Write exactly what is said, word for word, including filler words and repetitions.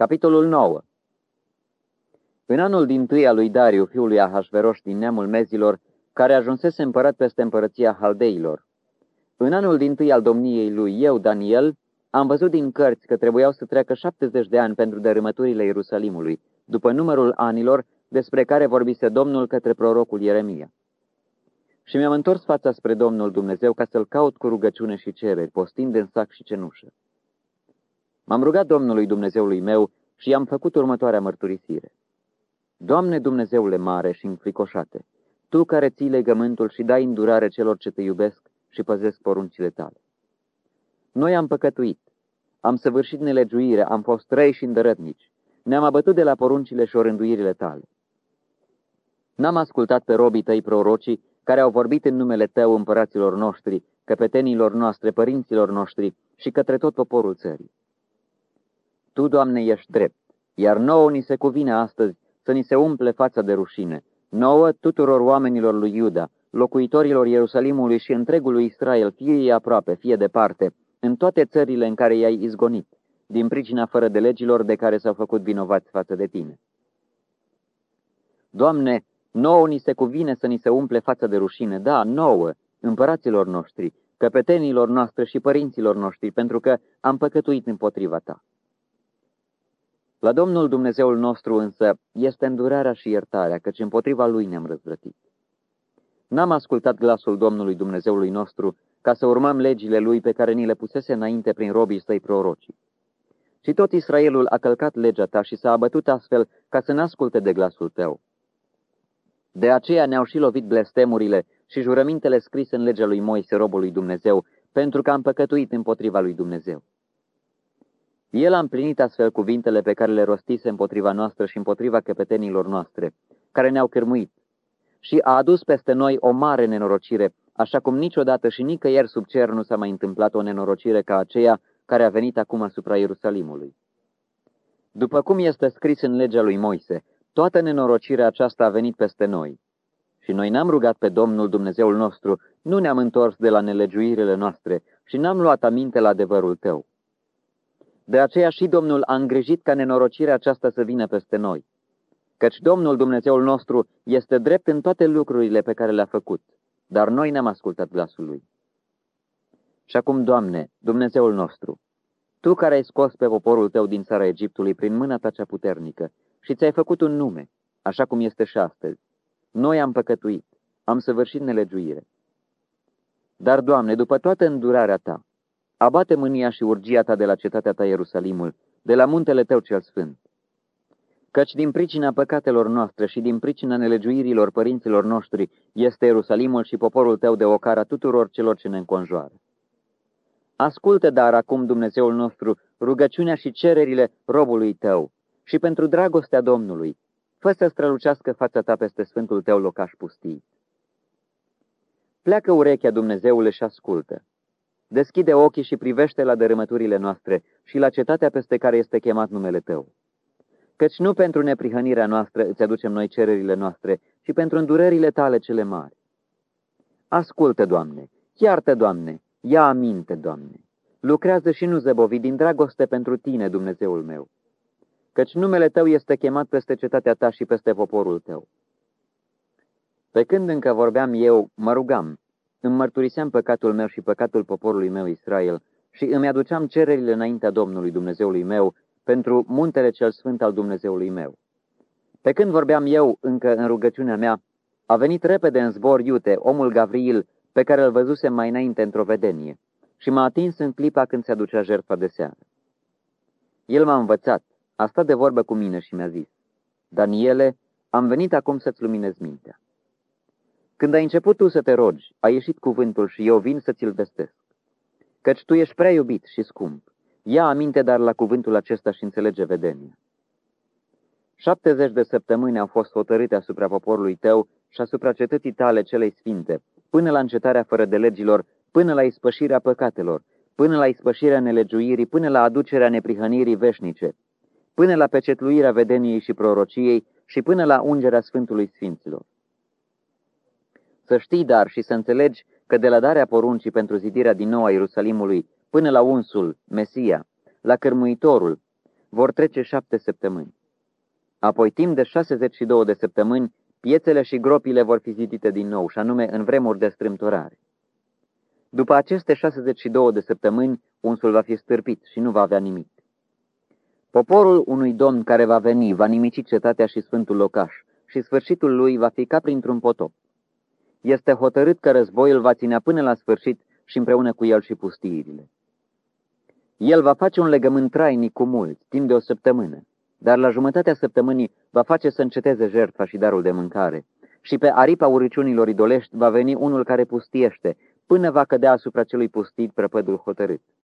Capitolul nouă. În anul dintâi al lui Dariu, fiul lui Ahasveroș din neamul Mezilor, care ajunsese împărat peste împărăția Haldeilor. În anul dintâi al domniei lui, eu, Daniel, am văzut din cărți că trebuiau să treacă șaptezeci de ani pentru dărâmăturile Ierusalimului, după numărul anilor despre care vorbise Domnul către prorocul Ieremia. Și mi-am întors fața spre Domnul Dumnezeu ca să-L caut cu rugăciune și cereri, postind în sac și cenușă. M-am rugat Domnului Dumnezeului meu și i-am făcut următoarea mărturisire. Doamne Dumnezeule mare și înfricoșate, Tu care ții legământul și dai îndurare celor ce Te iubesc și păzesc poruncile Tale. Noi am păcătuit, am săvârșit nelegiuire, am fost răi și îndărătnici, ne-am abătut de la poruncile și orânduirile Tale. N-am ascultat pe robii Tăi prorocii, care au vorbit în numele Tău împăraților noștri, căpetenilor noastre, părinților noștri și către tot poporul țării. Tu, Doamne, ești drept, iar nouă ni se cuvine astăzi să ni se umple fața de rușine, nouă tuturor oamenilor lui Iuda, locuitorilor Ierusalimului și întregului Israel, fie ei aproape, fie departe, în toate țările în care i-ai izgonit, din pricina fără de legilor de care s-au făcut vinovați față de Tine. Doamne, nouă ni se cuvine să ni se umple fața de rușine, da, nouă, împăraților noștri, căpetenilor noastre și părinților noștri, pentru că am păcătuit împotriva Ta. La Domnul Dumnezeul nostru însă este îndurarea și iertarea, căci împotriva Lui ne-am răzvrătit. N-am ascultat glasul Domnului Dumnezeului nostru ca să urmăm legile Lui pe care ni le pusese înainte prin robii Săi prorocii. Și tot Israelul a călcat legea Ta și s-a abătut astfel ca să n-asculte de glasul Tău. De aceea ne-au și lovit blestemurile și jurămintele scrise în legea lui Moise, robul lui Dumnezeu, pentru că am păcătuit împotriva lui Dumnezeu. El a împlinit astfel cuvintele pe care le rostise împotriva noastră și împotriva căpetenilor noastre, care ne-au cârmuit, și a adus peste noi o mare nenorocire, așa cum niciodată și nicăieri sub cer nu s-a mai întâmplat o nenorocire ca aceea care a venit acum asupra Ierusalimului. După cum este scris în legea lui Moise, toată nenorocirea aceasta a venit peste noi. Și noi n-am rugat pe Domnul Dumnezeul nostru, nu ne-am întors de la nelegiuirile noastre și n-am luat aminte la adevărul Tău. De aceea și Domnul a îngrijit ca nenorocirea aceasta să vină peste noi, căci Domnul Dumnezeul nostru este drept în toate lucrurile pe care le-a făcut, dar noi n-am ascultat glasul Lui. Și acum, Doamne, Dumnezeul nostru, Tu care ai scos pe poporul Tău din țara Egiptului prin mâna Ta cea puternică și ți-ai făcut un nume, așa cum este și astăzi, noi am păcătuit, am săvârșit nelegiuire. Dar, Doamne, după toată îndurarea Ta, abate mânia și urgia Ta de la cetatea Ta Ierusalimul, de la muntele Tău cel sfânt. Căci din pricina păcatelor noastre și din pricina nelegiuirilor părinților noștri este Ierusalimul și poporul Tău de ocara tuturor celor ce ne înconjoară. Ascultă dar acum, Dumnezeul nostru, rugăciunea și cererile robului Tău și pentru dragostea Domnului, fă să strălucească fața Ta peste sfântul Tău locaș pustit. Pleacă urechea, Dumnezeule, și ascultă. Deschide ochii și privește la dărâmăturile noastre și la cetatea peste care este chemat numele Tău. Căci nu pentru neprihănirea noastră îți aducem noi cererile noastre, ci pentru îndurările Tale cele mari. Ascultă, Doamne, iartă, Doamne, ia aminte, Doamne, lucrează și nu zăbovi din dragoste pentru Tine, Dumnezeul meu, căci numele Tău este chemat peste cetatea Ta și peste poporul Tău. Pe când încă vorbeam eu, mă rugam, îmi mărturiseam păcatul meu și păcatul poporului meu Israel și îmi aduceam cererile înaintea Domnului Dumnezeului meu pentru muntele cel sfânt al Dumnezeului meu. Pe când vorbeam eu încă în rugăciunea mea, a venit repede în zbor Iute, omul Gavriil, pe care îl văzusem mai înainte într-o vedenie, și m-a atins în clipa când se aducea jertfa de seară. El m-a învățat, a stat de vorbă cu mine și mi-a zis: Daniele, am venit acum să-ți luminezi mintea. Când ai început tu să te rogi, a ieșit cuvântul și eu vin să ți-l vestesc. Căci tu ești prea iubit și scump. Ia aminte dar la cuvântul acesta și înțelege vedenia. șaptezeci de săptămâni au fost hotărâte asupra poporului Tău și asupra cetății Tale celei sfinte, până la încetarea fără de legilor, până la ispășirea păcatelor, până la ispășirea nelegiuirii, până la aducerea neprihănirii veșnice, până la pecetluirea vedeniei și prorociei și până la ungerea Sfântului Sfinților. Să știi, dar, și să înțelegi că de la darea poruncii pentru zidirea din nou a Ierusalimului până la unsul, Mesia, la cărmuitorul, Vor trece șapte săptămâni. Apoi, timp de șaizeci și două de săptămâni, piețele și gropile vor fi zidite din nou, și anume în vremuri de strâmtorare. După aceste șaizeci și două de săptămâni, unsul va fi stârpit și nu va avea nimic. Poporul unui domn care va veni va nimici cetatea și sfântul locaș, și sfârșitul lui va fi ca printr-un potop. Este hotărât că războiul va ținea până la sfârșit și împreună cu el și pustiirile. El va face un legământ trainic cu mulți, timp de o săptămână, dar la jumătatea săptămânii va face să înceteze jertfa și darul de mâncare, și pe aripa urăciunilor idolești va veni unul care pustiește, până va cădea asupra celui pustit prăpădul hotărât.